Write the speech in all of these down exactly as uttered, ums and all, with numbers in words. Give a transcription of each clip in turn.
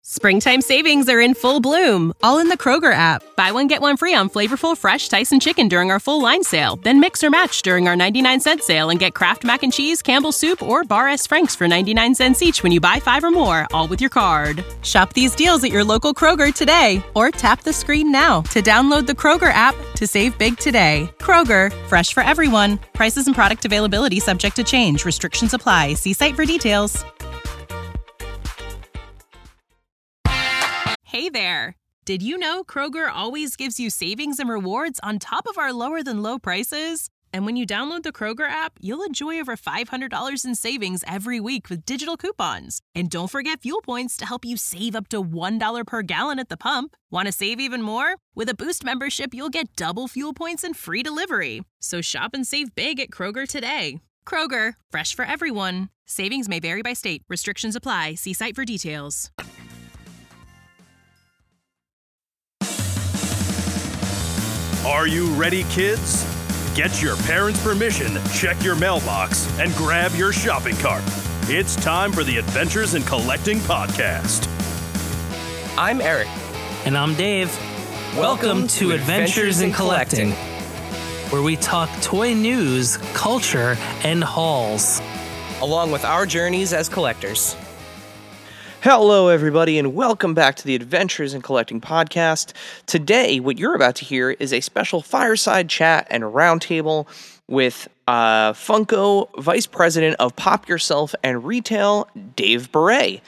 Springtime savings are in full bloom, all in the Kroger app. Buy one, get one free on flavorful, fresh Tyson chicken during our full line sale. Then mix or match during our ninety-nine cent sale and get Kraft Mac and Cheese, Campbell's Soup, or Bar S. Frank's for ninety-nine cents each when you buy five or more, all with your card. Shop these deals at your local Kroger today, or tap the screen now to download the Kroger app to save big today. Kroger, fresh for everyone. Prices and product availability subject to change. Restrictions apply. See site for details. Hey there! Did you know Kroger always gives you savings and rewards on top of our lower than low prices? And when you download the Kroger app, you'll enjoy over five hundred dollars in savings every week with digital coupons. And don't forget fuel points to help you save up to one dollar per gallon at the pump. Want to save even more? With a Boost membership, you'll get double fuel points and free delivery. So shop and save big at Kroger today. Kroger, fresh for everyone. Savings may vary by state. Restrictions apply. See site for details. Are you ready, kids? Get your parents' permission, check your mailbox, and grab your shopping cart. It's time for the Adventures in Collecting podcast. I'm Eric. And I'm Dave. Welcome, Welcome to, to Adventures, Adventures in Collecting, where we talk toy news, culture, and hauls, along with our journeys as collectors. Hello, everybody, and welcome back to the Adventures in Collecting podcast. Today, what you're about to hear is a special fireside chat and roundtable with uh, Funko Vice President of Pop! Yourself and Retail, Dave Bure.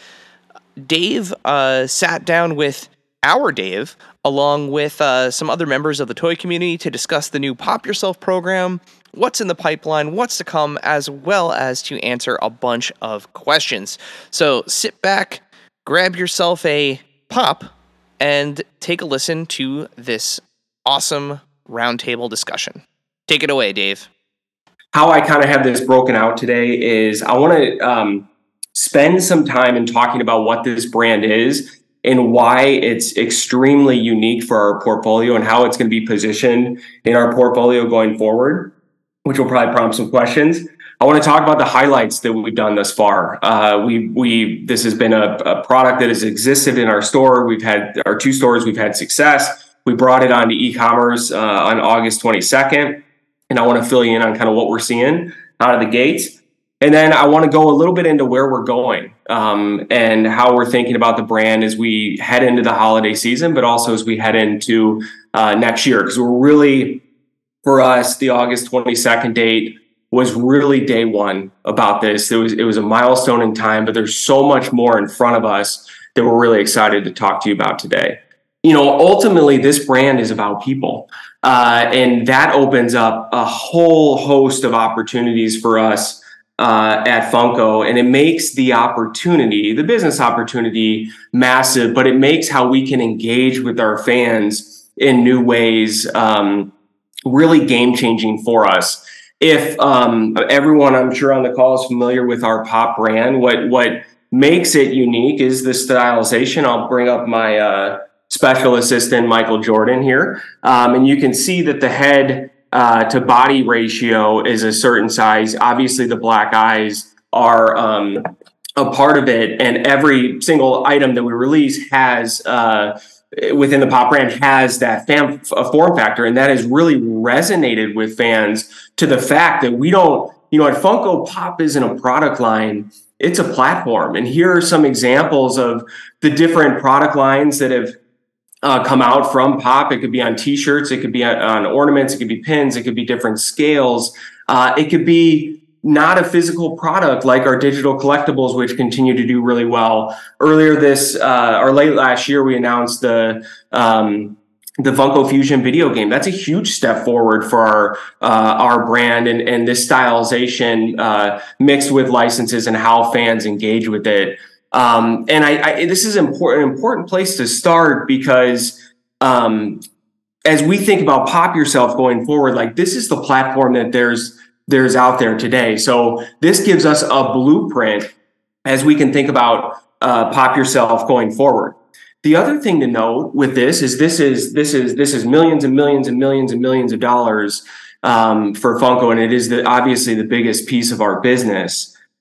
Dave uh, sat down with our Dave, along with uh, some other members of the toy community, to discuss the new Pop! Yourself program, what's in the pipeline, what's to come, as well as to answer a bunch of questions. So sit back, grab yourself a pop, and take a listen to this awesome roundtable discussion. Take it away, Dave. How I kind of have this broken out today is I want to um, spend some time in talking about what this brand is and why it's extremely unique for our portfolio and how it's going to be positioned in our portfolio going forward, which will probably prompt some questions. I want to talk about the highlights that we've done thus far. Uh, we we this has been a, a product that has existed in our store. We've had our two stores. We've had success. We brought it onto e-commerce uh, on August twenty-second, and I want to fill you in on kind of what we're seeing out of the gates. And then I want to go a little bit into where we're going um, and how we're thinking about the brand as we head into the holiday season, but also as we head into uh, next year, because we're really, for us, the August twenty-second date was really day one about this. It was it was a milestone in time, but there's so much more in front of us that we're really excited to talk to you about today. You know, ultimately, this brand is about people, uh, and that opens up a whole host of opportunities for us uh, at Funko, and it makes the opportunity, the business opportunity, massive, but it makes how we can engage with our fans in new ways um, really game-changing for us. If um, everyone, I'm sure on the call, is familiar with our Pop brand, what what makes it unique is the stylization. I'll bring up my uh, special assistant, Michael Jordan, here. Um, and you can see that the head uh, to body ratio is a certain size. Obviously, the black eyes are um, a part of it. And every single item that we release has uh, within the Pop brand has that fam- a form factor, and that has really resonated with fans to the fact that we don't, you know, at Funko, Pop isn't a product line, it's a platform. And here are some examples of the different product lines that have uh, come out from Pop. It could be on t-shirts, it could be on, on ornaments, it could be pins, it could be different scales. Uh, it could be not a physical product like our digital collectibles, which continue to do really well. Earlier this, uh, or late last year, we announced the um, the Funko Fusion video game. That's a huge step forward for our uh, our brand and, and this stylization uh, mixed with licenses and how fans engage with it. Um, and I, I this is important, an important place to start because um, as we think about Pop! Yourself going forward, like this is the platform that there's there's out there today. So this gives us a blueprint as we can think about uh, Pop! Yourself going forward. The other thing to note with this is this is this is this is millions and millions and millions and millions of dollars um, for Funko, and it is the, obviously the biggest piece of our business.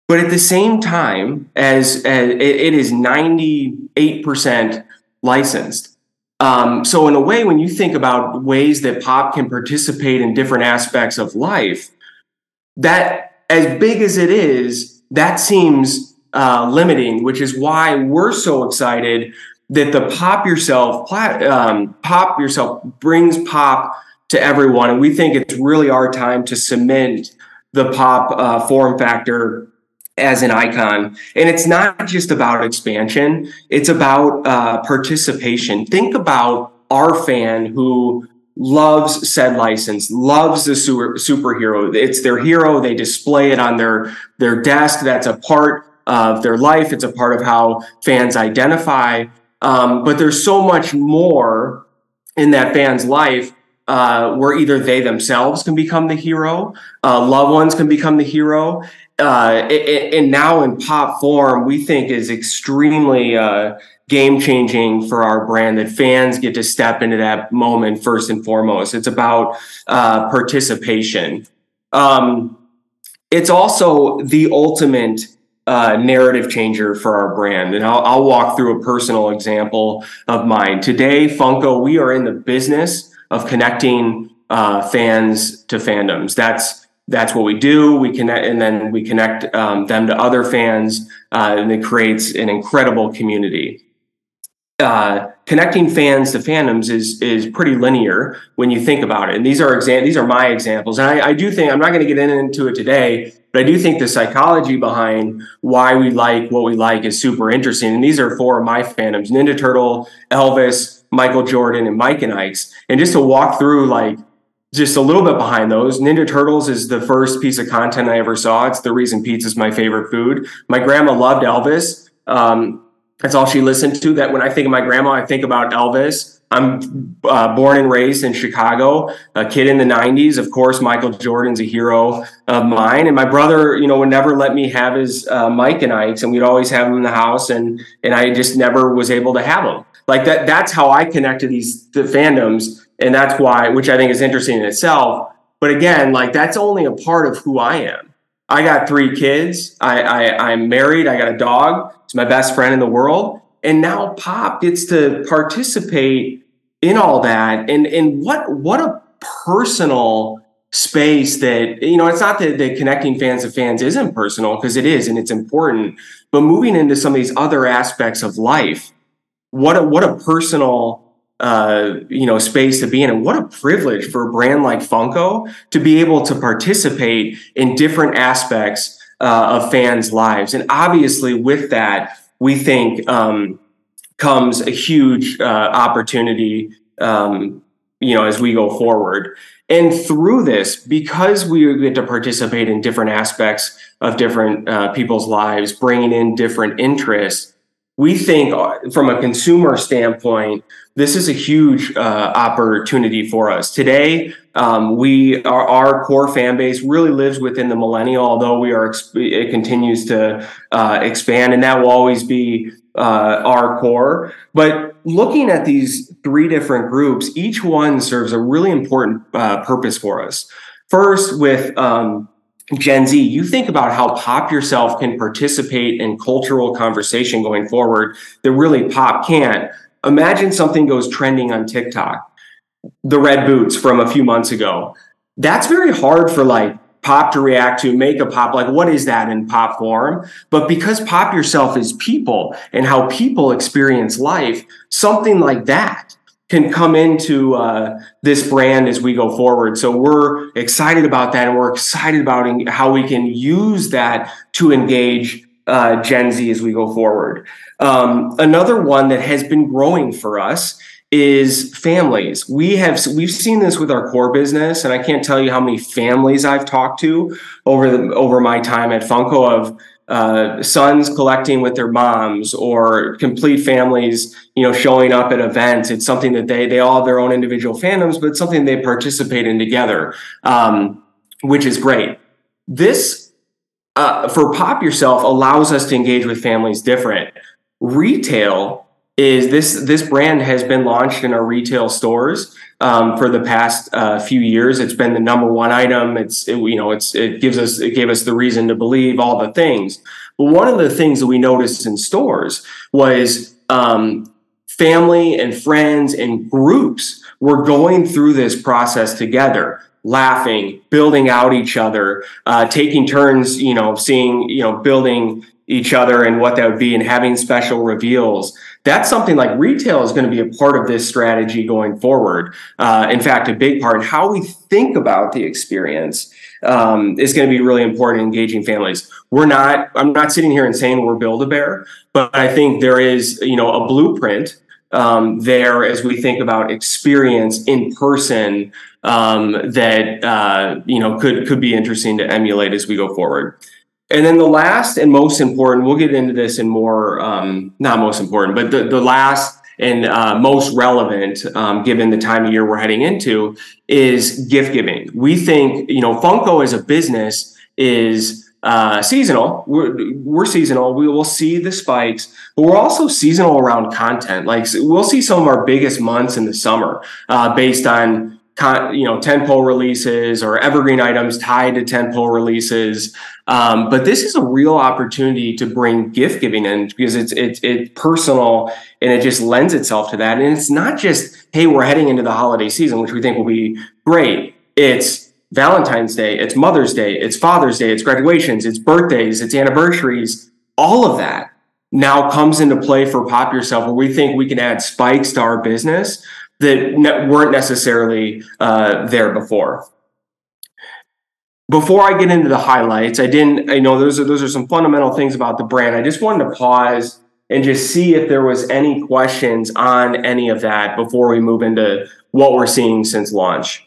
But at the same time, as, as it, it is ninety-eight percent licensed. Um, so in a way, when you think about ways that pop can participate in different aspects of life, that as big as it is, that seems uh, limiting, which is why we're so excited that the Pop Yourself plat- um, Pop Yourself brings pop to everyone. And we think it's really our time to cement the pop uh, form factor as an icon. And it's not just about expansion, it's about uh, participation. Think about our fan who loves said license, loves the super, superhero. It's their hero. They display it on their, their desk. That's a part of their life. It's a part of how fans identify. Um, but there's so much more in that fan's life uh, where either they themselves can become the hero, uh, loved ones can become the hero. Uh, it, and now in pop form, we think is extremely uh, game-changing for our brand, that fans get to step into that moment first and foremost. It's about uh, participation. Um, it's also the ultimate uh, narrative changer for our brand. And I'll, I'll walk through a personal example of mine. Today, Funko, we are in the business of connecting uh, fans to fandoms. That's That's what we do. We connect, and then we connect um, them to other fans, uh, and it creates an incredible community. Uh, connecting fans to fandoms is is pretty linear when you think about it. And these are exam- these are my examples. And I, I do think, I'm not going to get into it today, but I do think the psychology behind why we like what we like is super interesting. And these are four of my fandoms: Ninja Turtle, Elvis, Michael Jordan, and Mike and Ike's. And just to walk through, like, just a little bit behind those, Ninja Turtles is the first piece of content I ever saw. It's the reason pizza is my favorite food. My grandma loved Elvis. Um, that's all she listened to. That when I think of my grandma, I think about Elvis. I'm uh, born and raised in Chicago, a kid in the nineties. Of course, Michael Jordan's a hero of mine. And my brother, you know, would never let me have his uh, Mike and Ike's, and we'd always have them in the house. And and I just never was able to have them. Like that. That's how I connected these the fandoms. And that's why, which I think is interesting in itself. But again, like, that's only a part of who I am. I got three kids. I, I, I'm married. I got a dog. It's my best friend in the world. And now Pop gets to participate in all that. And, and what, what a personal space that, you know, it's not that, that connecting fans to fans isn't personal, because it is, and it's important. But moving into some of these other aspects of life, what a, what a personal uh, you know, space to be in. And what a privilege for a brand like Funko to be able to participate in different aspects uh, of fans' lives. And obviously with that, we think um, comes a huge uh, opportunity, um, you know, as we go forward. And through this, because we get to participate in different aspects of different uh, people's lives, bringing in different interests, we think from a consumer standpoint, this is a huge uh, opportunity for us. Today, um, we our, our core fan base really lives within the millennial, although we are it continues to uh, expand, and that will always be uh, our core. But looking at these three different groups, each one serves a really important uh, purpose for us. First, with um, Gen Z, you think about how Pop Yourself can participate in cultural conversation going forward that really Pop can't. Imagine something goes trending on TikTok, the red boots from a few months ago. That's very hard for like Pop to react to, make a Pop, like, what is that in Pop form? But because Pop Yourself is people and how people experience life, something like that can come into uh, this brand as we go forward. So we're excited about that, and we're excited about how we can use that to engage uh, Gen Z as we go forward. Um, another one that has been growing for us is families. We have we've seen this with our core business, and I can't tell you how many families I've talked to over the over my time at Funko of uh, sons collecting with their moms, or complete families, you know, showing up at events. It's something that they they all have their own individual fandoms, but it's something they participate in together, um, which is great. This uh, for Pop Yourself allows us to engage with families different. Retail is this this brand has been launched in our retail stores. Um, for the past uh, few years, it's been the number one item. It's it, you know it's it gives us it gave us the reason to believe all the things. But one of the things that we noticed in stores was um, family and friends and groups were going through this process together, laughing, building out each other, uh, taking turns, you know, seeing, you know, building each other and what that would be, and having special reveals. That's something like retail is going to be a part of this strategy going forward. Uh, in fact, a big part. How we think about the experience um, is going to be really important in engaging families. We're not, I'm not sitting here and saying we're Build-A-Bear, but I think there is, you know, a blueprint um, there as we think about experience in person um, that, uh, you know, could, could be interesting to emulate as we go forward. And then the last and most important, we'll get into this in more, um, not most important, but the, the last and uh, most relevant, um, given the time of year we're heading into, is gift giving. We think, you know, Funko as a business is uh, seasonal. We're, we're seasonal. We will see the spikes, but we're also seasonal around content. Like we'll see some of our biggest months in the summer uh, based on, con- you know, tentpole releases or evergreen items tied to tentpole releases. Um, but this is a real opportunity to bring gift giving in because it's it's it's personal and it just lends itself to that. And it's not just, hey, we're heading into the holiday season, which we think will be great. It's Valentine's Day, it's Mother's Day, it's Father's Day, it's graduations, it's birthdays, it's anniversaries. All of that now comes into play for Pop Yourself, where we think we can add spikes to our business that ne- weren't necessarily uh, there before. Before I get into the highlights, I didn't, I know those are, those are some fundamental things about the brand. I just wanted to pause and just see if there was any questions on any of that before we move into what we're seeing since launch.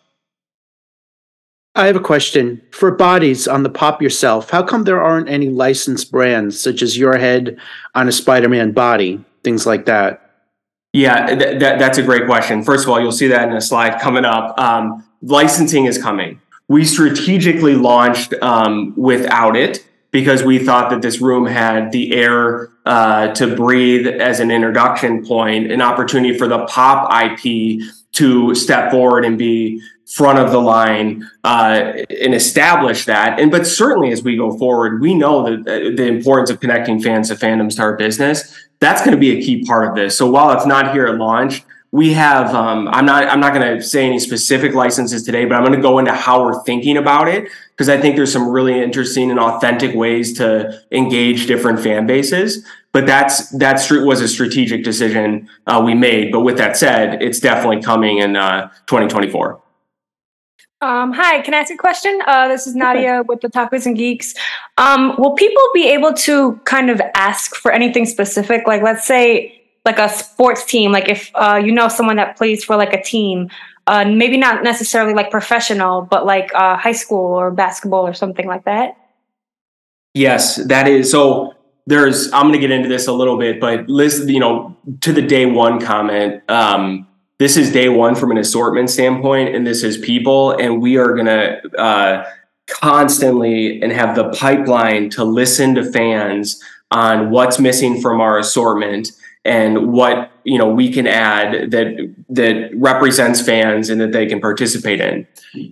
I have a question. For bodies on the Pop Yourself, how come there aren't any licensed brands such as your head on a Spider-Man body, things like that? Yeah, th- th- that's a great question. First of all, you'll see that in a slide coming up. Um, licensing is coming. We strategically launched um, without it because we thought that this room had the air uh, to breathe as an introduction point, an opportunity for the Pop I P to step forward and be front of the line uh, and establish that. And but certainly as we go forward, we know that the importance of connecting fans to fandoms to our business. That's going to be a key part of this. So while it's not here at launch, we have, um, I'm not I'm not going to say any specific licenses today, but I'm going to go into how we're thinking about it, because I think there's some really interesting and authentic ways to engage different fan bases. But that's that was a strategic decision uh, we made. But with that said, it's definitely coming in uh, twenty twenty-four. Um, hi, can I ask a question? Uh, this is Nadia with the Tacos and Geeks. Um, will people be able to kind of ask for anything specific? Like, let's say, like a sports team, like if uh, you know someone that plays for like a team, uh, maybe not necessarily like professional, but like uh, high school or basketball or something like that? Yes, that is. So there's, I'm going to get into this a little bit, but listen, you know, to the day one comment, um, this is day one from an assortment standpoint, and this is people, and we are going to uh, constantly and have the pipeline to listen to fans on what's missing from our assortment and what, you know, we can add that that represents fans and that they can participate in.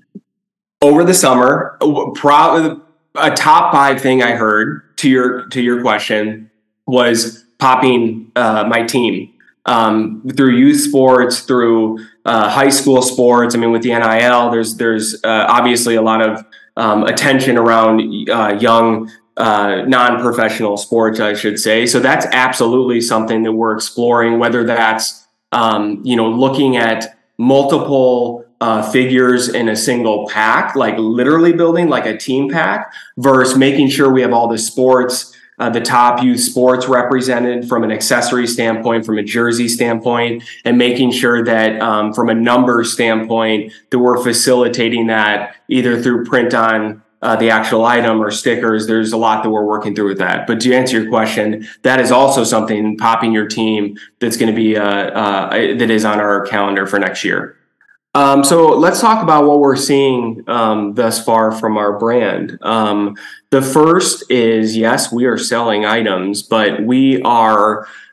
Over the summer, probably a top five thing I heard to your to your question was popping uh, my team. Um, through youth sports, through uh, high school sports. I mean, with the N I L, there's there's uh, obviously a lot of um, attention around uh, young, uh, non-professional sports, I should say. So that's absolutely something that we're exploring, whether that's, um, you know, looking at multiple uh, figures in a single pack, like literally building like a team pack, versus making sure we have all the sports, Uh, the top youth sports represented from an accessory standpoint, from a jersey standpoint, and making sure that um, from a number standpoint that we're facilitating that either through print on uh, the actual item or stickers. There's a lot that we're working through with that. But to answer your question, that is also something, popping your team, that's going to be uh, uh, that is on our calendar for next year. Um, so let's talk about what we're seeing um, thus far from our brand. Um, the first is, yes, we are selling items, but we are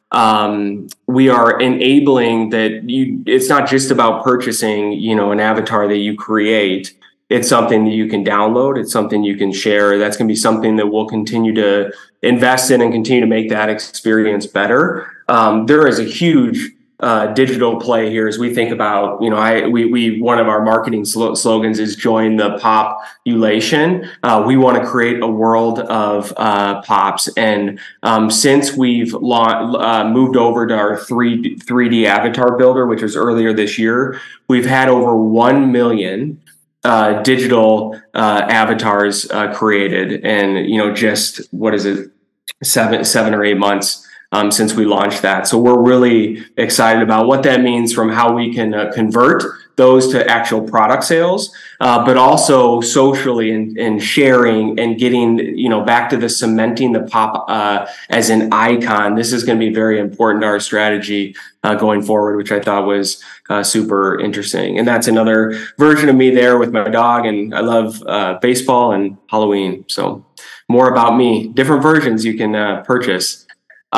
um, we are enabling that you, it's not just about purchasing, you know, an avatar that you create. It's something that you can download. It's something you can share. That's going to be something that we'll continue to invest in and continue to make that experience better. Um, there is a huge uh, digital play here as we think about, you know, I we we one of our marketing sl- slogans is join the population. Uh, we want to create a world of uh, pops, and um, since we've la- uh, moved over to our three three D avatar builder, which was earlier this year, we've had over one million. Uh, digital uh, avatars uh, created, and you know, just what is it, seven seven or eight months um, since we launched that. So we're really excited about what that means from how we can uh, convert those to actual product sales, uh, but also socially and, and sharing and getting, you know, back to the cementing the pop uh, as an icon. This is going to be very important to our strategy uh, going forward, which I thought was uh, super interesting. And that's another version of me there with my dog. And I love uh, baseball and Halloween. So more about me, different versions you can uh, purchase.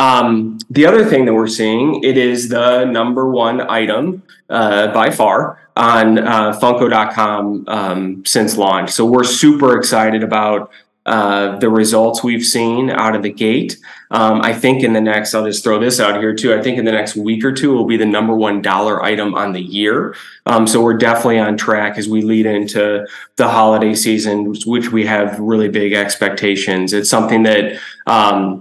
Um, the other thing that we're seeing, it is the number one item uh, by far on uh, Funko dot com um, since launch. So we're super excited about uh, the results we've seen out of the gate. Um, I think in the next, I'll just throw this out here too. I think in the next week or two, it will be the number one dollar item on the year. Um, so we're definitely on track as we lead into the holiday season, which we have really big expectations. It's something that, um,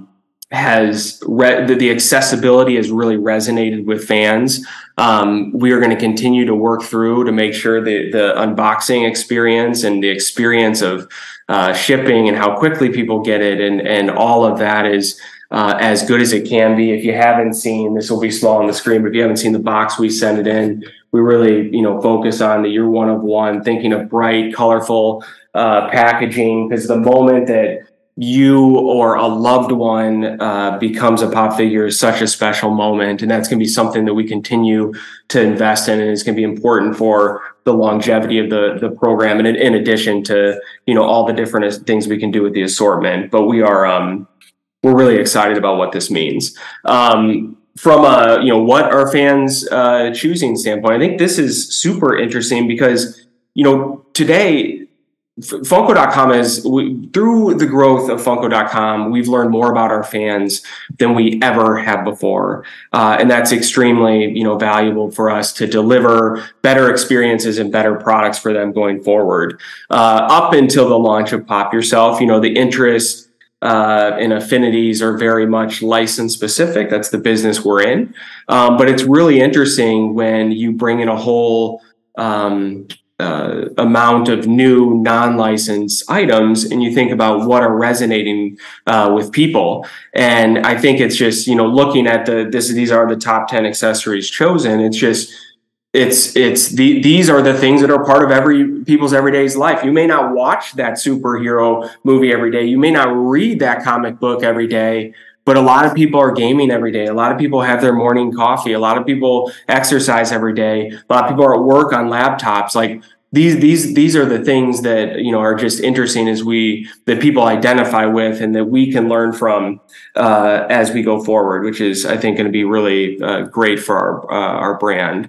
has re- the, the accessibility has really resonated with fans. Um, we are going to continue to work through to make sure that the unboxing experience and the experience of uh, shipping and how quickly people get it and, and all of that is uh, as good as it can be. If you haven't seen, this will be small on the screen, but if you haven't seen the box we sent it in, we really, you know, focus on the you're one of one, thinking of bright, colorful uh, packaging, because the moment that you or a loved one uh, becomes a pop figure is such a special moment. And that's going to be something that we continue to invest in. And it's going to be important for the longevity of the, the program. And in, in addition to, you know, all the different things we can do with the assortment, but we are, um, we're really excited about what this means. Um, from a, you know, what are fans uh, choosing standpoint, I think this is super interesting because, you know, today, Funko dot com is, we, through the growth of Funko dot com, we've learned more about our fans than we ever have before. Uh, and that's extremely, you know, valuable for us to deliver better experiences and better products for them going forward. Uh, up until the launch of Pop Yourself, you know, the interest uh, and affinities are very much license specific. That's the business we're in. Um, but it's really interesting when you bring in a whole, um, Uh, amount of new non-licensed items and you think about what are resonating uh, with people. And I think it's just, you know, looking at the this these are the top ten accessories chosen. It's just it's it's the these are the things that are part of every people's everyday's life. You may not watch that superhero movie every day, you may not read that comic book every day, but a lot of people are gaming every day. A lot of people have their morning coffee. A lot of people exercise every day. A lot of people are at work on laptops. Like these, these, these are the things that, you know, are just interesting as we, that people identify with and that we can learn from uh, as we go forward, which is, I think, going to be really uh, great for our, uh, our brand.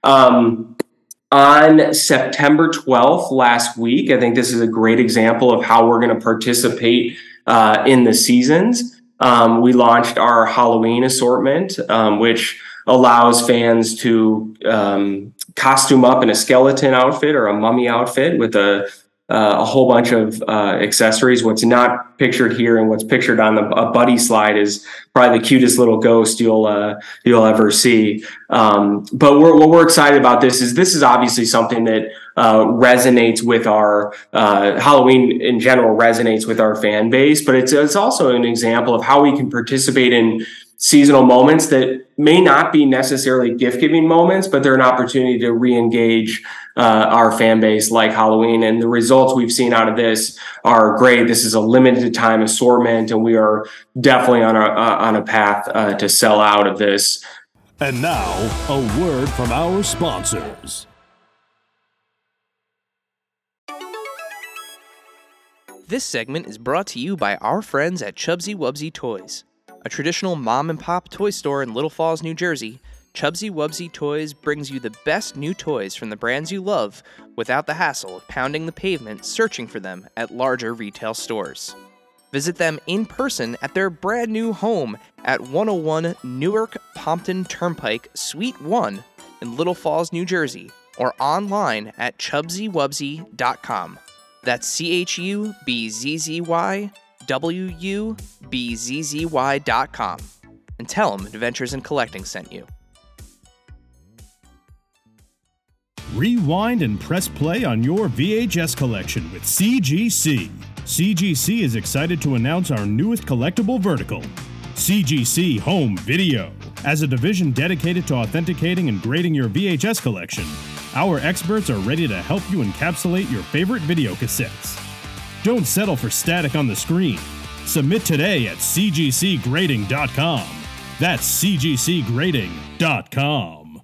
Um, On September twelfth, last week, I think this is a great example of how we're going to participate uh, in the seasons. Um, we launched our Halloween assortment, um, which allows fans to um, costume up in a skeleton outfit or a mummy outfit with a, uh, a whole bunch of uh, accessories. What's not pictured here and what's pictured on the a buddy slide is probably the cutest little ghost you'll uh, you'll ever see. Um, but we're, what we're excited about this is this is obviously something that uh, resonates with our uh, Halloween in general resonates with our fan base, but it's it's also an example of how we can participate in seasonal moments that may not be necessarily gift-giving moments, but they're an opportunity to re-engage uh, our fan base like Halloween. And the results we've seen out of this are great. This is a limited time assortment, and we are definitely on a, uh, on a path uh, to sell out of this. And now, a word from our sponsors. This segment is brought to you by our friends at Chubsy Wubsy Toys. A traditional mom-and-pop toy store in Little Falls, New Jersey, Chubsy Wubsy Toys brings you the best new toys from the brands you love without the hassle of pounding the pavement searching for them at larger retail stores. Visit them in person at their brand new home at one oh one Newark Pompton Turnpike, Suite one in Little Falls, New Jersey, or online at chubsy wubsy dot com. That's C H U B Z Z Y W U B Z Z Y dot com. And tell them Adventures in Collecting sent you. Rewind and press play on your V H S collection with C G C. C G C is excited to announce our newest collectible vertical, C G C Home Video. As a division dedicated to authenticating and grading your V H S collection, our experts are ready to help you encapsulate your favorite video cassettes. Don't settle for static on the screen. Submit today at c g c grading dot com. That's c g c grading dot com.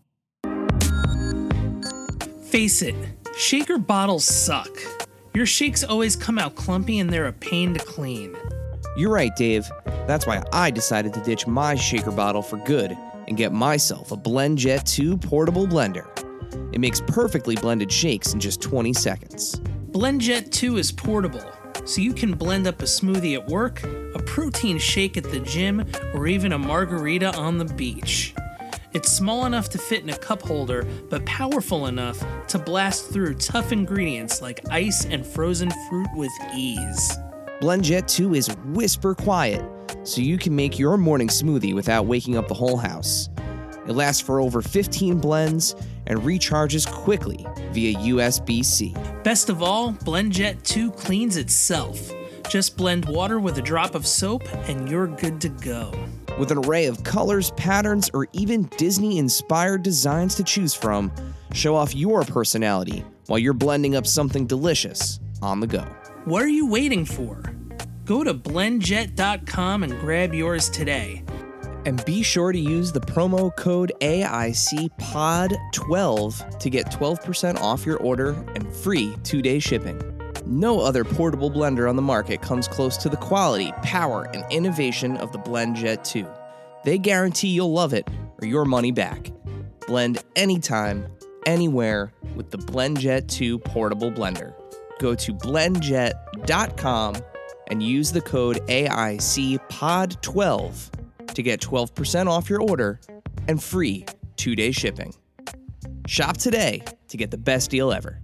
Face it, shaker bottles suck. Your shakes always come out clumpy and they're a pain to clean. You're right, Dave. That's why I decided to ditch my shaker bottle for good and get myself a BlendJet two portable blender. It makes perfectly blended shakes in just twenty seconds. BlendJet two is portable, so you can blend up a smoothie at work, a protein shake at the gym, or even a margarita on the beach. It's small enough to fit in a cup holder, but powerful enough to blast through tough ingredients like ice and frozen fruit with ease. BlendJet two is whisper quiet, so you can make your morning smoothie without waking up the whole house. It lasts for over fifteen blends and recharges quickly via U S B C. Best of all, BlendJet two cleans itself. Just blend water with a drop of soap and you're good to go. With an array of colors, patterns, or even Disney-inspired designs to choose from, show off your personality while you're blending up something delicious on the go. What are you waiting for? Go to blend jet dot com and grab yours today. And be sure to use the promo code A I C P O D twelve to get twelve percent off your order and free two-day shipping. No other portable blender on the market comes close to the quality, power, and innovation of the BlendJet two. They guarantee you'll love it or your money back. Blend anytime, anywhere with the BlendJet two portable blender. Go to blend jet dot com and use the code A I C P O D twelve to get twelve percent off your order and free two-day shipping. Shop today to get the best deal ever.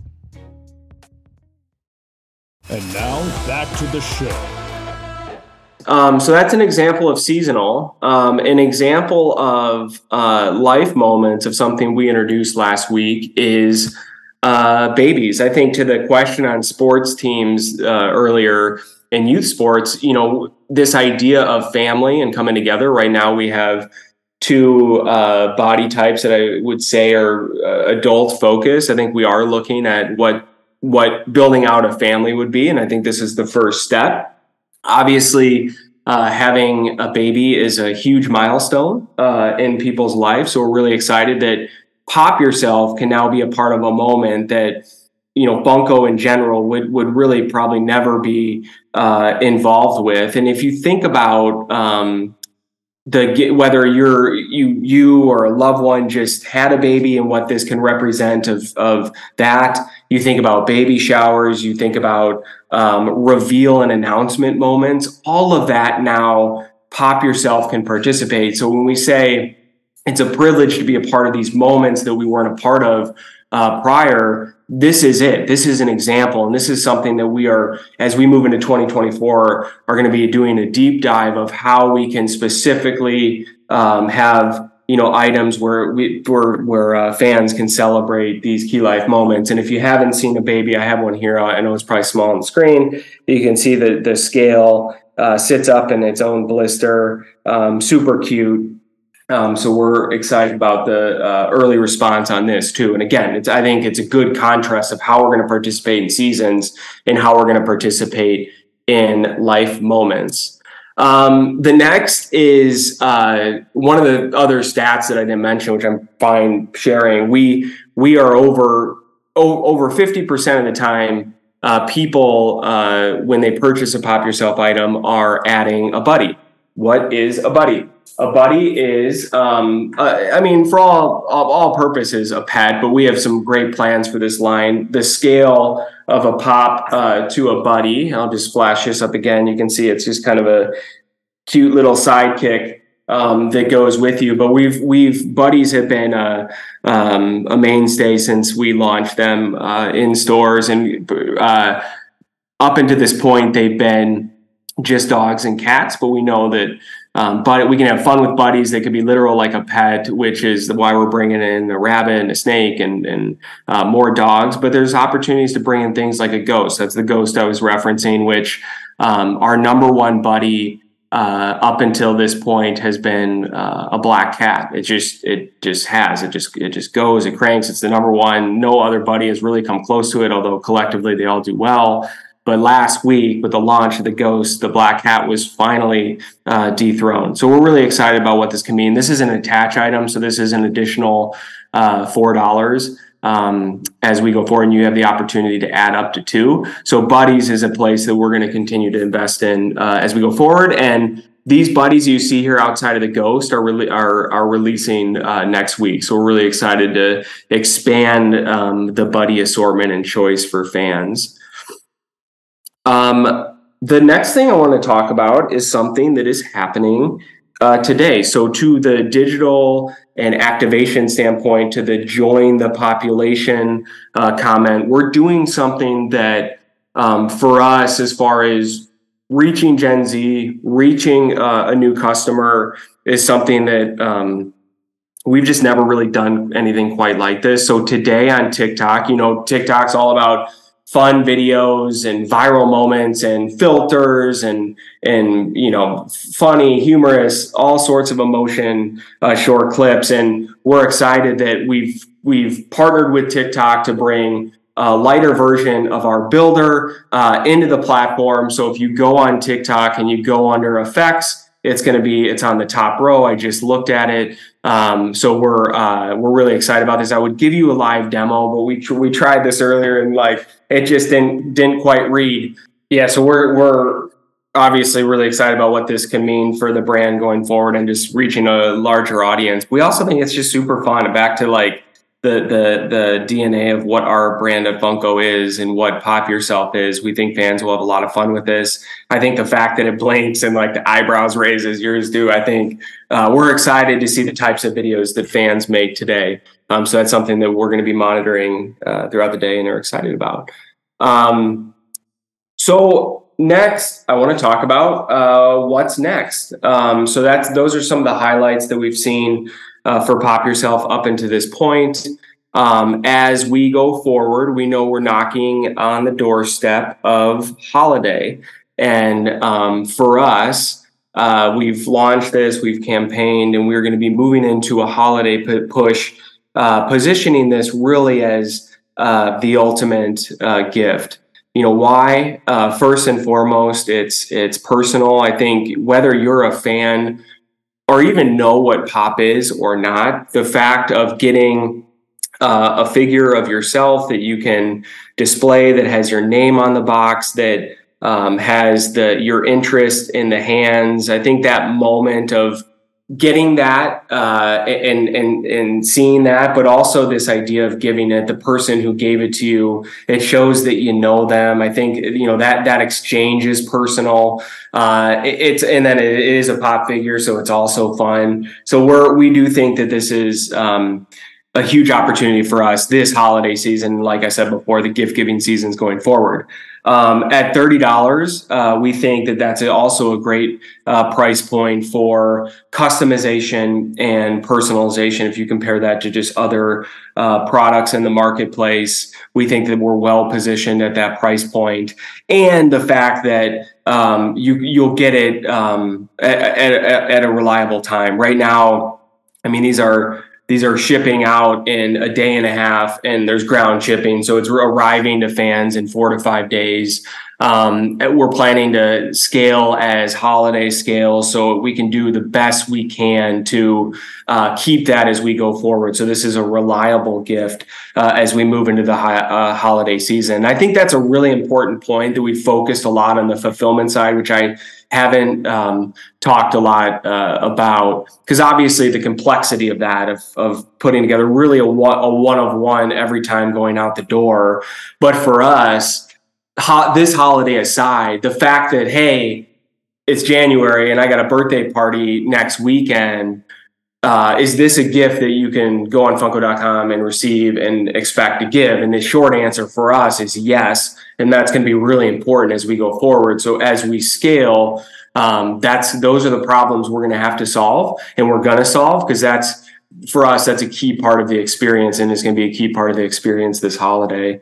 And now, back to the show. Um, so that's an example of seasonal. Um, an example of uh, life moments of something we introduced last week is uh, babies. I think to the question on sports teams uh, earlier in youth sports, you know, this idea of family and coming together. Right now we have two uh, body types that I would say are uh, adult focused. I think we are looking at what what building out a family would be. And I think this is the first step. Obviously, uh, having a baby is a huge milestone uh, in people's lives. So we're really excited that Pop Yourself can now be a part of a moment that, you know, Bunko in general would, would really probably never be uh, involved with. And if you think about um, the whether you're you you or a loved one just had a baby and what this can represent of of that, you think about baby showers, you think about um, reveal and announcement moments, all of that now Pop Yourself can participate. So when we say it's a privilege to be a part of these moments that we weren't a part of uh, prior, this is it. This is an example. And this is something that we are, as we move into twenty twenty-four, are going to be doing a deep dive of how we can specifically um, have, you know, items where we, where, where uh, fans can celebrate these key life moments. And if you haven't seen a baby, I have one here. I know it's probably small on the screen. You can see the, the scale uh, sits up in its own blister. Um, super cute. Um, so we're excited about the uh, early response on this too. And again, it's, I think it's a good contrast of how we're going to participate in seasons and how we're going to participate in life moments. Um, the next is uh, one of the other stats that I didn't mention, which I'm fine sharing. We we are over o- over fifty percent of the time, uh, people uh, when they purchase a Pop Yourself item are adding a buddy. what is a buddy? A buddy is, um, uh, I mean, for all, all all purposes, a pet, but we have some great plans for this line. The scale of a pop uh, to a buddy, I'll just flash this up again. You can see it's just kind of a cute little sidekick um, that goes with you. But we've we've buddies have been a, um, a mainstay since we launched them uh, in stores, and uh, up until this point, they've been just dogs and cats. But we know that. Um, but we can have fun with buddies. They could be literal like a pet, which is why we're bringing in a rabbit and a snake and, and uh, more dogs. But there's opportunities to bring in things like a ghost. That's the ghost I was referencing, which um, our number one buddy uh, up until this point has been uh, a black cat. It just it just has. It just it just goes. It cranks. It's the number one. No other buddy has really come close to it, although collectively they all do well. But last week, with the launch of the Ghost, the black cat was finally uh, dethroned. So we're really excited about what this can mean. This is an attach item, so this is an additional uh, four dollars um, as we go forward, and you have the opportunity to add up to two. So Buddies is a place that we're going to continue to invest in uh, as we go forward. And these buddies you see here outside of the Ghost are re- are, are releasing uh, next week. So we're really excited to expand um, the buddy assortment and choice for fans. Um, the next thing I want to talk about is something that is happening uh, today. So to the digital and activation standpoint, to the join the population uh, comment, we're doing something that um, for us, as far as reaching Gen Z, reaching uh, a new customer, is something that um, we've just never really done anything quite like this. So today on TikTok, you know, TikTok's all about fun videos and viral moments and filters and, and, you know, funny, humorous, all sorts of emotion, uh, short clips. And we're excited that we've, we've partnered with TikTok to bring a lighter version of our builder, uh, into the platform. So if you go on TikTok and you go under effects, it's going to be, it's on the top row. I just looked at it. Um, so we're, uh, we're really excited about this. I would give you a live demo, but we, we tried this earlier and like, it just didn't, didn't quite read. Yeah. So we're, we're obviously really excited about what this can mean for the brand going forward and just reaching a larger audience. We also think it's just super fun. Back to like the, the, the D N A of what our brand at Funko is and what Pop Yourself is. We think fans will have a lot of fun with this. I think the fact that it blinks and like the eyebrows raise as yours do, I think uh, we're excited to see the types of videos that fans make today. Um, so that's something that we're going to be monitoring uh, throughout the day and are excited about. Um, so next, I want to talk about uh, what's next. Um, so that's those are some of the highlights that we've seen uh, for Pop Yourself up into this point. Um, as we go forward, we know we're knocking on the doorstep of holiday. And um, for us, uh, we've launched this, we've campaigned, and we're going to be moving into a holiday p- push, uh, positioning this really as uh, the ultimate uh, gift. You know, why? Uh, first and foremost, it's it's personal. I think whether you're a fan or even know what Pop is or not, the fact of getting uh, a figure of yourself that you can display that has your name on the box, that um, has the your interest in the hands. I think that moment of getting that uh, and and and seeing that, but also this idea of giving it, the person who gave it to you, it shows that you know them. I think, you know, that that exchange is personal. Uh, it, it's and then it is a Pop figure, so it's also fun. So we're we do think that this is um, a huge opportunity for us this holiday season. Like I said before, the gift giving season's going forward. Um, at thirty dollars, uh, we think that that's also a great uh, price point for customization and personalization. If you compare that to just other uh, products in the marketplace, we think that we're well positioned at that price point. And the fact that um, you, you'll get it um, at, at, at a reliable time. Right now, I mean, these are These are shipping out in a day and a half, and there's ground shipping. So it's arriving to fans in four to five days. Um, we're planning to scale as holiday scales so we can do the best we can to uh, keep that as we go forward. So this is a reliable gift uh, as we move into the hi- uh, holiday season. I think that's a really important point that we focused a lot on the fulfillment side, which I haven't um, talked a lot uh, about, because obviously the complexity of that, of, of putting together really a one, a one of one every time going out the door. But for us, ho- this holiday aside, the fact that, hey, it's January and I got a birthday party next weekend, uh, is this a gift that you can go on Funko dot com and receive and expect to give? And the short answer for us is yes. And that's going to be really important as we go forward. So as we scale, um, that's those are the problems we're going to have to solve, and we're going to solve, because that's, for us, that's a key part of the experience, and it's going to be a key part of the experience this holiday.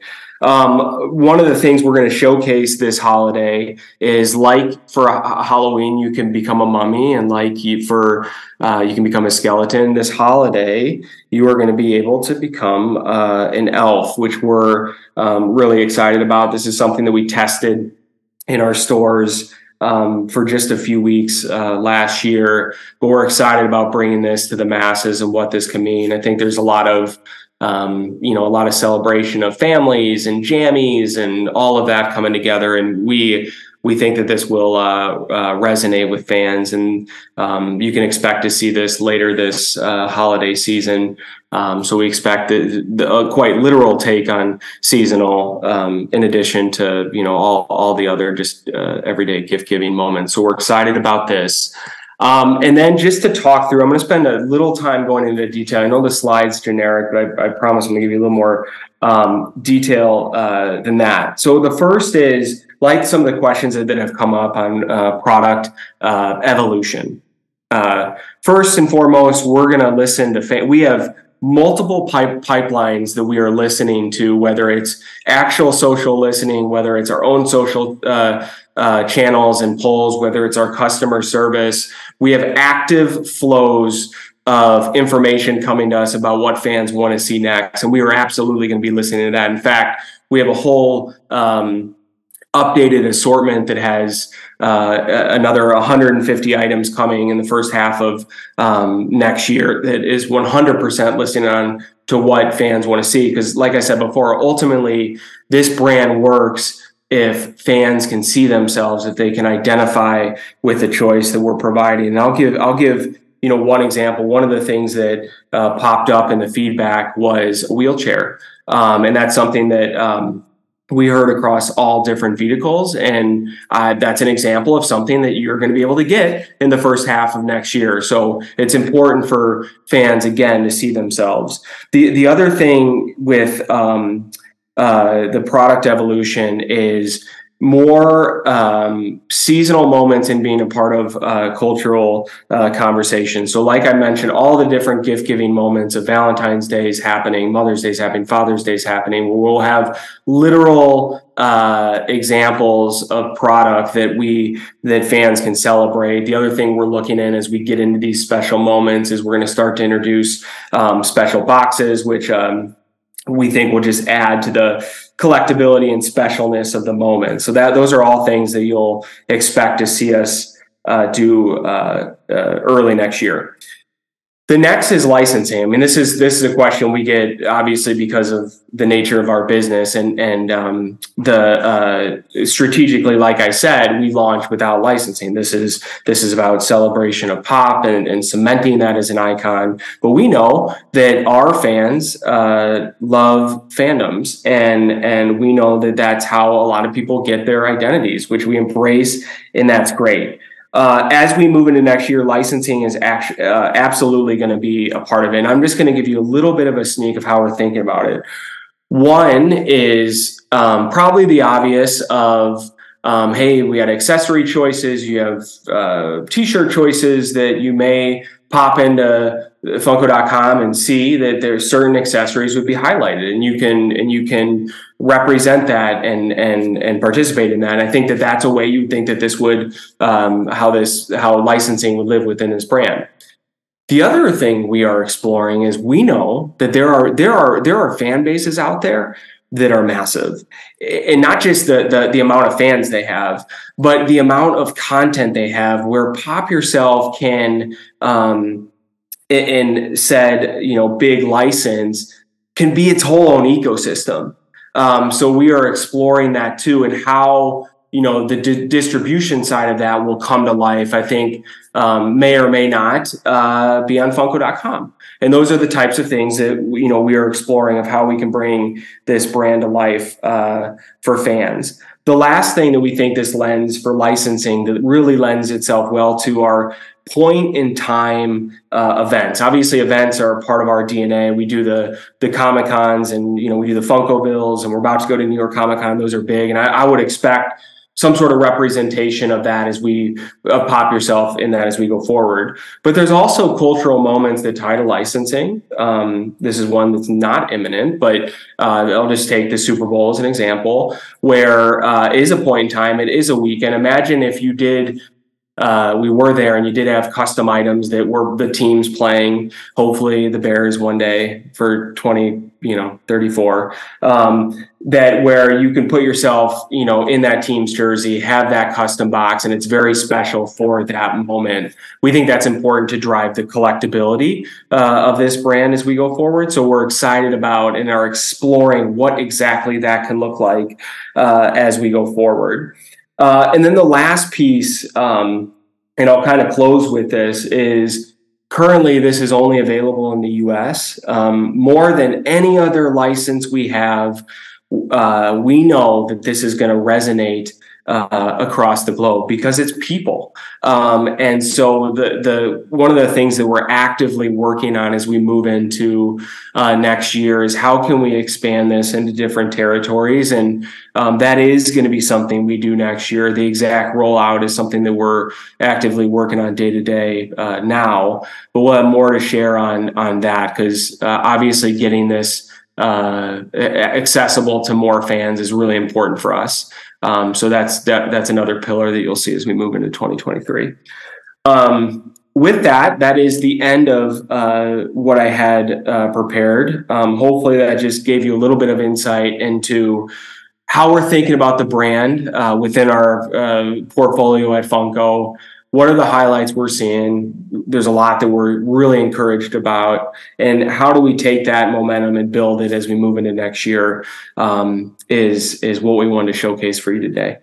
Um, one of the things we're going to showcase this holiday is, like for a Halloween, you can become a mummy, and like you, for uh, you can become a skeleton. This holiday, you are going to be able to become uh, an elf, which we're um, really excited about. This is something that we tested in our stores um, for just a few weeks uh, last year, but we're excited about bringing this to the masses and what this can mean. I think there's a lot of Um, you know, a lot of celebration of families and jammies and all of that coming together. And we we think that this will uh, uh, resonate with fans. And um, you can expect to see this later this uh, holiday season. Um, so we expect the, the a quite literal take on seasonal, um, in addition to, you know, all, all the other just uh, everyday gift giving moments. So we're excited about this. Um, and then just to talk through, I'm going to spend a little time going into detail. I know the slide's generic, but I, I promise I'm going to give you a little more um, detail uh, than that. So the first is, like some of the questions that, that have come up on uh, product uh, evolution. Uh, first and foremost, we're going to listen to fans. We have multiple pipe pipelines that we are listening to, whether it's actual social listening, whether it's our own social uh, uh, channels and polls, whether it's our customer service. We have active flows of information coming to us about what fans want to see next. And we are absolutely going to be listening to that. In fact, we have a whole um, updated assortment that has uh, another one hundred fifty items coming in the first half of um, next year that is one hundred percent listening on to what fans want to see. Because like I said before, ultimately this brand works if fans can see themselves, if they can identify with the choice that we're providing. And I'll give, I'll give, you know, one example. One of the things that uh, popped up in the feedback was a wheelchair. Um, and that's something that, um, we heard across all different vehicles, and uh, that's an example of something that you're going to be able to get in the first half of next year. So it's important for fans, again, to see themselves. The the other thing with um, uh, the product evolution is more um, seasonal moments and being a part of uh, cultural uh, conversation. So like I mentioned, all the different gift giving moments of Valentine's Day is happening, Mother's Day is happening, Father's Day is happening. We'll have literal uh, examples of product that we, that fans can celebrate. The other thing we're looking in as we get into these special moments is we're going to start to introduce um, special boxes, which um, we think will just add to the collectability and specialness of the moment. So that those are all things that you'll expect to see us uh, do uh, uh, early next year. The next is licensing. I mean, this is this is a question we get, obviously, because of the nature of our business, and and um, the uh, strategically, like I said, we launched without licensing. This is this is about celebration of pop and, and cementing that as an icon. But we know that our fans uh, love fandoms, and and we know that that's how a lot of people get their identities, which we embrace, and that's great. Uh, as we move into next year, licensing is actually uh, absolutely going to be a part of it. And I'm just going to give you a little bit of a sneak of how we're thinking about it. One is um, probably the obvious of, um, hey, we had accessory choices. You have uh, t-shirt choices that you may pop into Funko dot com and see that there's certain accessories would be highlighted, and you can and you can represent that and and and participate in that. And I think that that's a way you think that this would um, how this how licensing would live within this brand. The other thing we are exploring is we know that there are there are there are fan bases out there that are massive, and not just the, the the amount of fans they have, but the amount of content they have, where Pop Yourself can, um, in said, you know, big license, can be its whole own ecosystem. Um, so we are exploring that too, and how, you know, the di- distribution side of that will come to life, I think, um, may or may not uh, be on Funko dot com. And those are the types of things that, you know, we are exploring of how we can bring this brand to life uh, for fans. The last thing that we think this lends for licensing that really lends itself well to our point in time uh, events. Obviously, events are a part of our D N A. We do the the Comic Cons, and, you know, we do the Funko Bills, and we're about to go to New York Comic Con. Those are big, and I, I would expect some sort of representation of that as we uh, Pop Yourself in that as we go forward. But there's also cultural moments that tie to licensing. Um, this is one that's not imminent, but uh, I'll just take the Super Bowl as an example, where uh, is a point in time, it is a weekend. Imagine if you did Uh, we were there and you did have custom items that were the teams playing, hopefully the Bears one day for twenty, you know, thirty-four, um, that where you can put yourself, you know, in that team's jersey, have that custom box, and it's very special for that moment. We think that's important to drive the collectability uh, of this brand as we go forward. So we're excited about and are exploring what exactly that can look like uh, as we go forward. Uh, and then the last piece, um, and I'll kind of close with this, is currently this is only available in the U S. Um, more than any other license we have, uh, we know that this is going to resonate uh, across the globe because it's people. Um, and so the the one of the things that we're actively working on as we move into uh, next year is how can we expand this into different territories, and um, that is going to be something we do next year. The exact rollout is something that we're actively working on day to day uh, now, but we'll have more to share on on that because uh, obviously getting this uh, accessible to more fans is really important for us. Um, so that's that, that's another pillar that you'll see as we move into twenty twenty-three. Um, with that, that is the end of uh, what I had uh, prepared. Um, hopefully that just gave you a little bit of insight into how we're thinking about the brand uh, within our uh, portfolio at Funko. What are the highlights we're seeing? There's a lot that we're really encouraged about. And how do we take that momentum and build it as we move into next year um, is, is what we wanted to showcase for you today.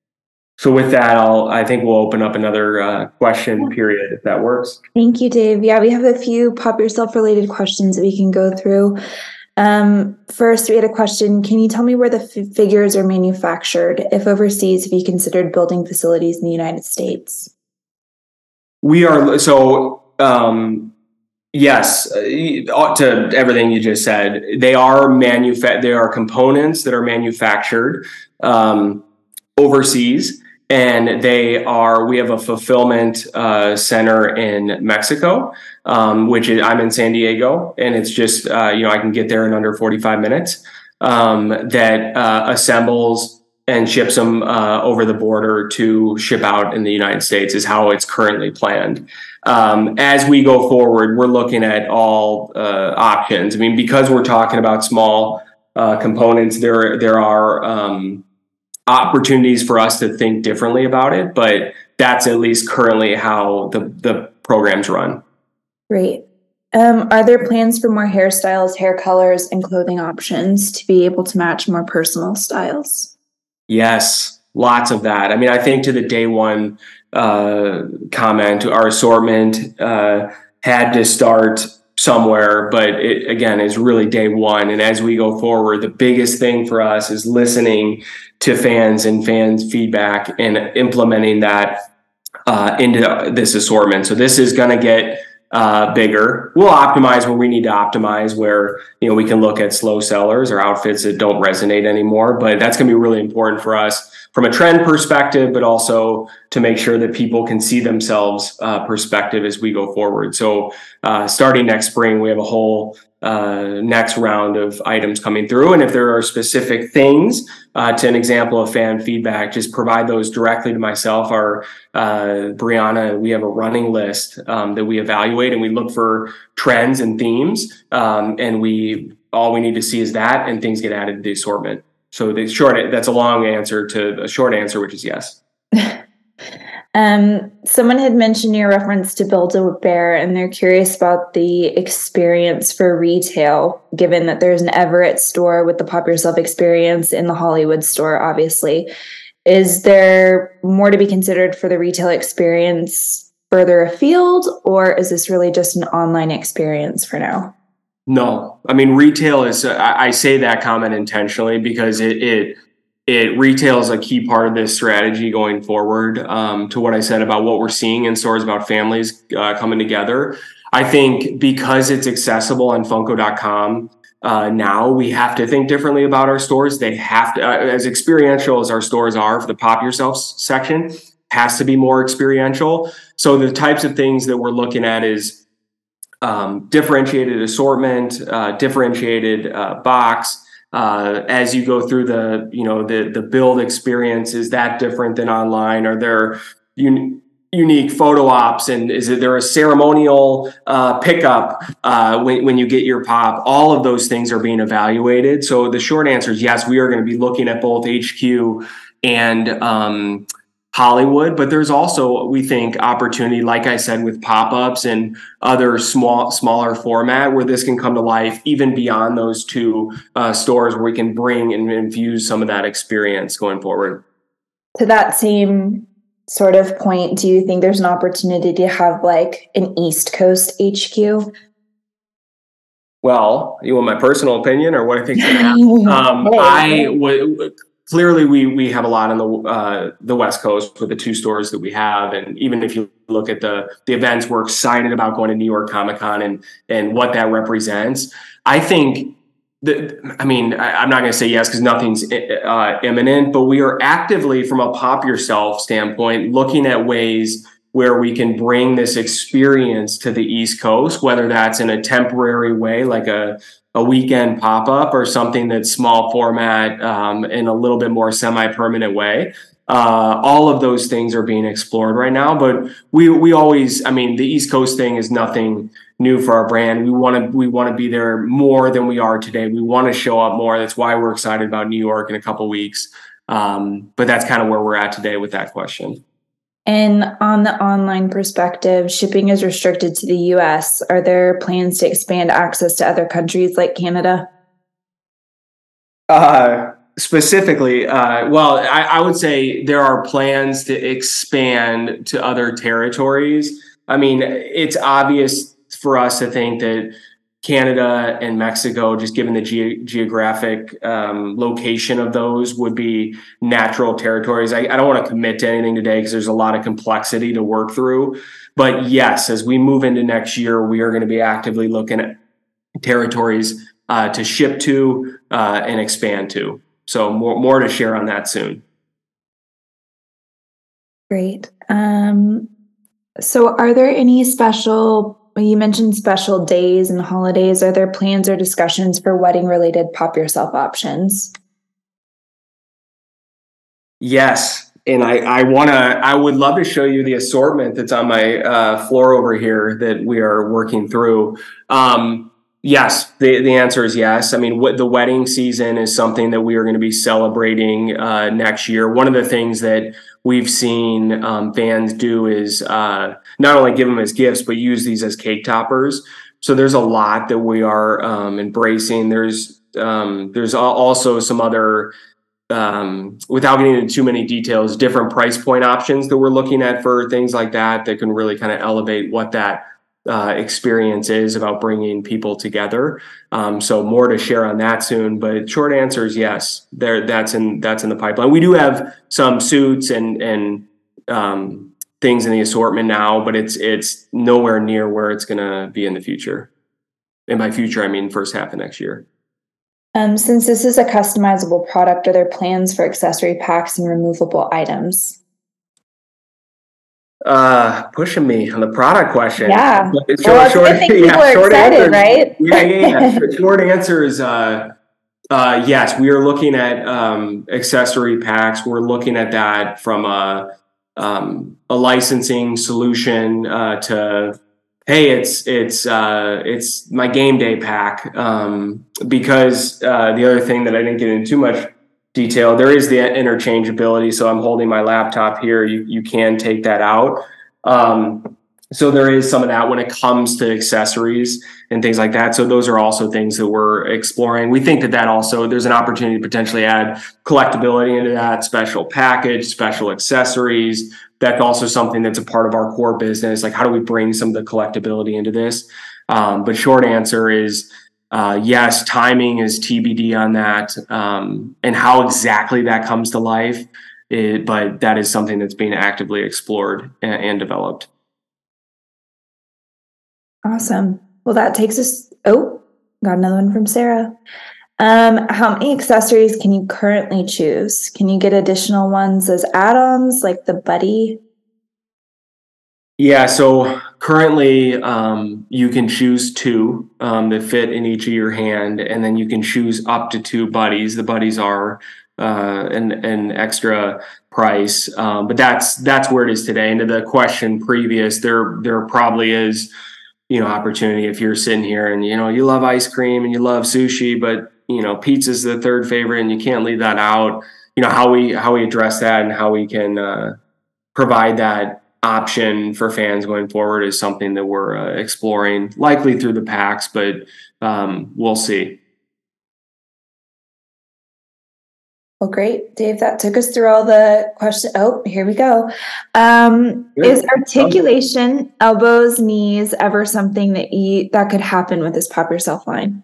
So with that, I'll, I think we'll open up another uh, question period, if that works. Thank you, Dave. Yeah, we have a few Pop Yourself related questions that we can go through. Um, first, we had a question. Can you tell me where the f- figures are manufactured? If overseas, have you considered building facilities in the United States? We are, so um, yes, uh, to everything you just said, they are manufa- they are components that are manufactured um, overseas, and they are, we have a fulfillment uh, center in Mexico, um, which is, I'm in San Diego, and it's just, uh, you know, I can get there in under forty-five minutes, um, that uh, assembles and ships them uh, over the border to ship out in the United States is how it's currently planned. Um, as we go forward, we're looking at all uh, options. I mean, because we're talking about small uh, components, there there are um, opportunities for us to think differently about it, but that's at least currently how the, the programs run. Great. Um, are there plans for more hairstyles, hair colors, and clothing options to be able to match more personal styles? Yes, lots of that. I mean, I think to the day one uh, comment, our assortment uh, had to start somewhere, but it, again, is really day one. And as we go forward, the biggest thing for us is listening to fans and fans' feedback and implementing that uh, into this assortment. So this is going to get uh, bigger. We'll optimize where we need to optimize, where, you know, we can look at slow sellers or outfits that don't resonate anymore, but that's going to be really important for us from a trend perspective, but also to make sure that people can see themselves uh, perspective as we go forward. So uh, starting next spring, we have a whole uh, next round of items coming through. And if there are specific things, uh, to an example of fan feedback, just provide those directly to myself or uh, Brianna. We have a running list um, that we evaluate, and we look for trends and themes. Um, and we all we need to see is that, and things get added to the assortment. So the short that's a long answer to a short answer, which is yes. Um, someone had mentioned your reference to Build-A-Bear, and they're curious about the experience for retail, given that there's an Everett store with the Pop Yourself experience in the Hollywood store, obviously. Is there more to be considered for the retail experience further afield, or is this really just an online experience for now? No, I mean, retail is, I, I say that comment intentionally because it, it, It retail is a key part of this strategy going forward. Um, to what I said about what we're seeing in stores about families uh, coming together, I think because it's accessible on Funko dot com uh, now, we have to think differently about our stores. They have to, uh, as experiential as our stores are for the Pop Yourself section, has to be more experiential. So the types of things that we're looking at is um, differentiated assortment, uh, differentiated uh, box. Uh, as you go through the, you know, the the build experience, is that different than online? Are there un- unique photo ops, and is it there a ceremonial uh, pickup uh, when when you get your pop? All of those things are being evaluated. So the short answer is yes, we are going to be looking at both H Q and um, Hollywood, but there's also, we think, opportunity, like I said, with pop-ups and other small, smaller format where this can come to life even beyond those two uh, stores, where we can bring and infuse some of that experience going forward. To that same sort of point, do you think there's an opportunity to have like an East Coast H Q? Well, you want my personal opinion or what I think? um, I would. Clearly, we we have a lot on the uh, the West Coast with the two stores that we have, and even if you look at the the events, we're excited about going to New York Comic Con and and what that represents. I think that, I mean, I, I'm not going to say yes because nothing's uh, imminent, but we are actively, from a Pop Yourself standpoint, looking at ways where we can bring this experience to the East Coast, whether that's in a temporary way, like a a weekend pop-up, or something that's small format um, in a little bit more semi-permanent way. Uh, all of those things are being explored right now, but we we always, I mean, the East Coast thing is nothing new for our brand. We want to we want to be there more than we are today. We want to show up more. That's why we're excited about New York in a couple of weeks. Um, but that's kind of where we're at today with that question. And on the online perspective, shipping is restricted to the U S. Are there plans to expand access to other countries like Canada? Uh, specifically, uh, well, I, I would say there are plans to expand to other territories. I mean, it's obvious for us to think that Canada and Mexico, just given the ge- geographic um, location of those, would be natural territories. I, I don't want to commit to anything today because there's a lot of complexity to work through. But yes, as we move into next year, we are going to be actively looking at territories uh, to ship to uh, and expand to. So more more to share on that soon. Great. Um, so are there any special You mentioned special days and holidays. Are there plans or discussions for wedding-related Pop Yourself options? Yes, and I, I want to. I would love to show you the assortment that's on my uh, floor over here that we are working through. Um, yes, the the answer is yes. I mean, what the wedding season is something that we are going to be celebrating uh, next year. One of the things that we've seen um, fans do is uh, not only give them as gifts, but use these as cake toppers. So there's a lot that we are um, embracing. There's um, there's also some other, um, without getting into too many details, different price point options that we're looking at for things like that, that can really kind of elevate what that uh, experience is about bringing people together. Um, so more to share on that soon, but short answer is yes, there that's in, that's in the pipeline. We do have some suits and, and, um, things in the assortment now, but it's, it's nowhere near where it's going to be in the future. And by future, I mean, first half of next year. Um, since this is a customizable product, are there plans for accessory packs and removable items? Uh, pushing me on the product question. Yeah. Short, well, short, I think people yeah, are short excited, answer, right? Yeah, yeah, yeah. Short answer is uh, uh, yes. We are looking at um, accessory packs. We're looking at that from a um, a licensing solution uh, to. Hey, it's it's uh, it's my game day pack um, because uh, the other thing that I didn't get into too much detail, there is the interchangeability. So I'm holding my laptop here. You you can take that out. Um, so there is some of that when it comes to accessories and things like that. So those are also things that we're exploring. We think that that also there's an opportunity to potentially add collectability into that, special package, special accessories. That's also something that's a part of our core business. Like, how do we bring some of the collectability into this? Um, but short answer is uh, yes, timing is T B D on that, um, and how exactly that comes to life. It, but that is something that's being actively explored and, and developed. Awesome. Well, that takes us. Oh, got another one from Sarah. Um, how many accessories can you currently choose? Can you get additional ones as add-ons, like the Buddy? Yeah, so currently um, you can choose two um, that fit in each of your hand, and then you can choose up to two buddies. The buddies are uh, an, an extra price, um, but that's that's where it is today. And to the question previous, there there probably is, you know, opportunity if you're sitting here and, you know, you love ice cream and you love sushi, but, you know, pizza's the third favorite and you can't leave that out. You know, how we how we address that and how we can uh, provide that option for fans going forward is something that we're uh, exploring, likely through the packs, but um, we'll see. Well, great, Dave. That took us through all the questions. Oh, here we go. Um, is articulation, elbows, knees, ever something that you that could happen with this Pop Yourself line?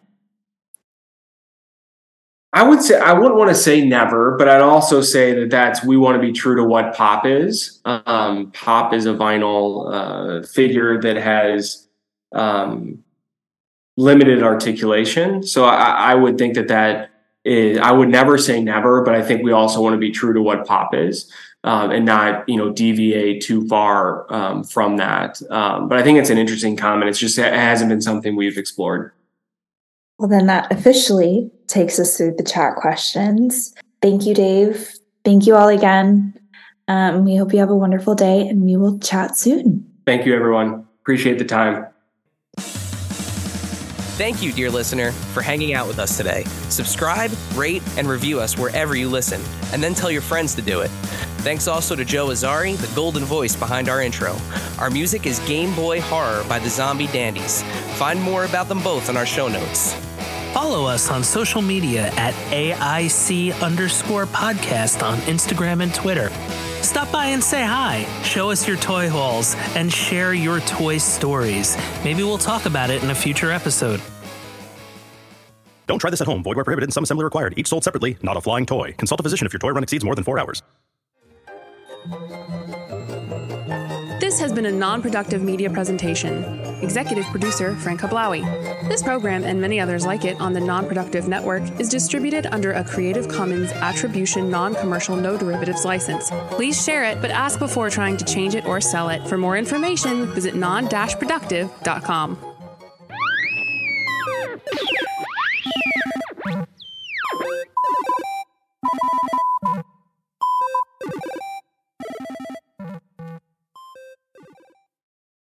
I would say I wouldn't want to say never, but I'd also say that that's we want to be true to what Pop is. Um, Pop is a vinyl uh, figure that has um, limited articulation, so I, I would think that that. Is, I would never say never, but I think we also want to be true to what Pop is um, and not, you know, deviate too far um, from that. Um, but I think it's an interesting comment. It's just, it hasn't been something we've explored. Well, then that officially takes us through the chat questions. Thank you, Dave. Thank you all again. Um, we hope you have a wonderful day and we will chat soon. Thank you, everyone. Appreciate the time. Thank you, dear listener, for hanging out with us today. Subscribe, rate, and review us wherever you listen, and then tell your friends to do it. Thanks also to Joe Azari, the golden voice behind our intro. Our music is Game Boy Horror by the Zombie Dandies. Find more about them both in our show notes. Follow us on social media at A I C underscore podcast on Instagram and Twitter. Stop by and say hi, show us your toy hauls, and share your toy stories. Maybe we'll talk about it in a future episode. Don't try this at home. Void where prohibited and some assembly required. Each sold separately, not a flying toy. Consult a physician if your toy run exceeds more than four hours. This has been a non-productive media presentation. Executive producer, Frank Hablawi. This program and many others like it on the Non-Productive Network is distributed under a Creative Commons Attribution Non-Commercial No Derivatives license. Please share it, but ask before trying to change it or sell it. For more information, visit non dash productive dot com.